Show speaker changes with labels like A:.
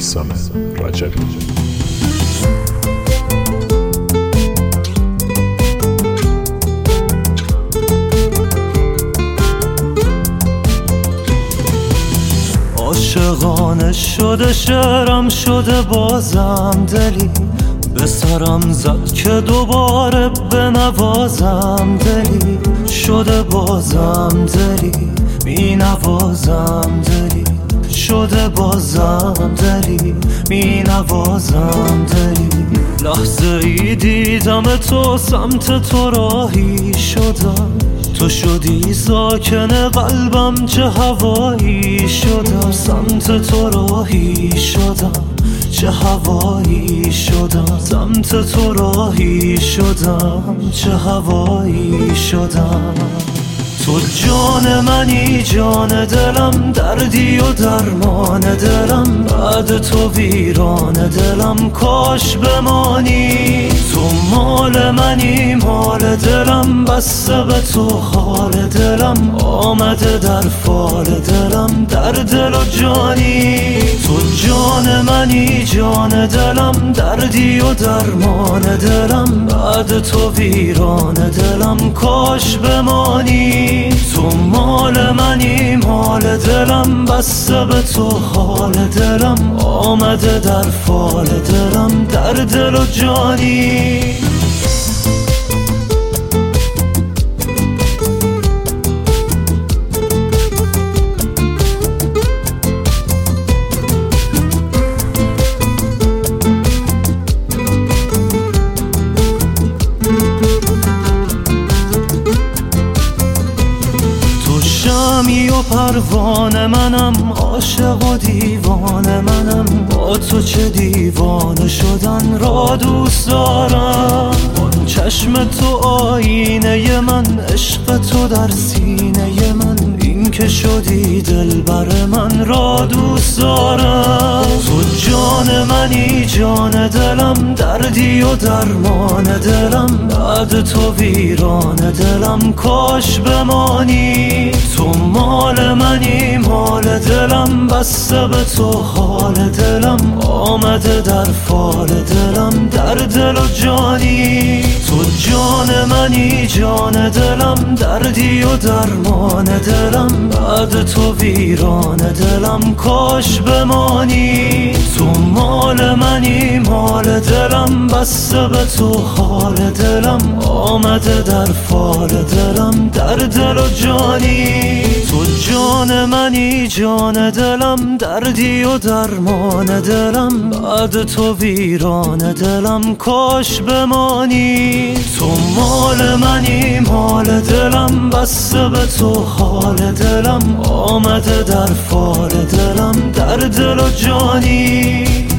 A: میثم رجبی.
B: عاشقانه شده شعرم شده بازم دلی به سرم زد که دوباره بنوازم دلی شده بازم دلی می نوازم دلی شده بازم دلی می نوازم دلی لحظه ای دیدم تو سمت تو راهی شدم تو شدی ساکن قلبم چه هوایی شدم سمت تو راهی شدم چه هوایی شدم سمت تو راهی شدم چه هوایی شدم تو جان منی جان دلم دردی و درمان دلم بعد تو ویران دلم کاش بمانی تو مال منی مال دلم بسته به تو حال دلم آمده در فال دلم در دل و جانی تو جان منی جان دلم دردی و درمان دلم بعد تو ویران دلم کاش بمانی تو مال منی مال دلم بسته به تو حال دلم آمده در فال دلم در دل و جانی شمی و پروانه منم عاشق و دیوانه منم با تو چه دیوانه شدن را دوست دارم اون چشم تو آینه من عشق تو در سینه من این که شدی دلبر من را دوست دارم تو جان منی جان دلم دردی و درمان دلم بعد تو ویران دلم کاش بمانی تو مال منی مال دلم بسته به تو حال دلم آمده در فال دلم در دل و جانی تو جان منی جان دلم دردی و درمان دلم بعد تو ویران دلم کاش بمانی تو مال منی مال دلم بسته به تو حال دلم آمده در فال دلم در دل و جانی تو جان منی جان دلم دردی و درمان دلم بعد تو ویران دلم کاش بمانی تو مال منی مال دلم بسته به تو حال دلم آمده در فال دلم در دل و جانی